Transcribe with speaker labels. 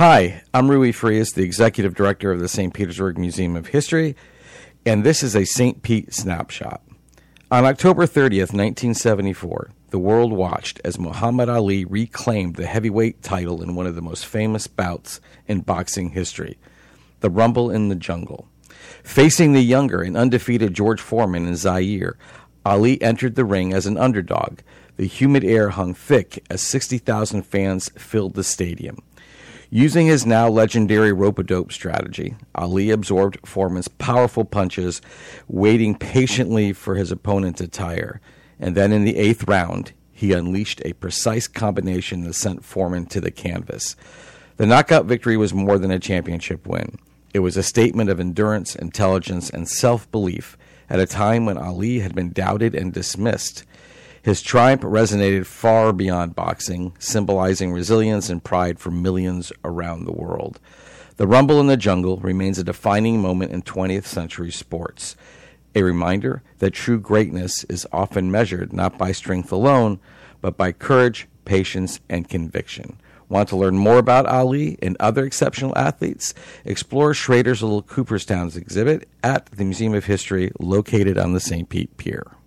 Speaker 1: Hi, I'm Rui Frias, the Executive Director of the St. Petersburg Museum of History, and this is a St. Pete Snapshot. On October 30th, 1974, the world watched as Muhammad Ali reclaimed the heavyweight title in one of the most famous bouts in boxing history, the Rumble in the Jungle. Facing the younger and undefeated George Foreman in Zaire, Ali entered the ring as an underdog. The humid air hung thick as 60,000 fans filled the stadium. Using his now legendary rope-a-dope strategy, Ali absorbed Foreman's powerful punches, waiting patiently for his opponent to tire. And then in the 8th round, he unleashed a precise combination that sent Foreman to the canvas. The knockout victory was more than a championship win. It was a statement of endurance, intelligence, and self-belief at a time when Ali had been doubted and dismissed. His triumph resonated far beyond boxing, symbolizing resilience and pride for millions around the world. The Rumble in the Jungle remains a defining moment in 20th century sports, a reminder that true greatness is often measured not by strength alone, but by courage, patience, and conviction. Want to learn more about Ali and other exceptional athletes? Explore Schrader's Little Cooperstown's exhibit at the Museum of History located on the St. Pete Pier.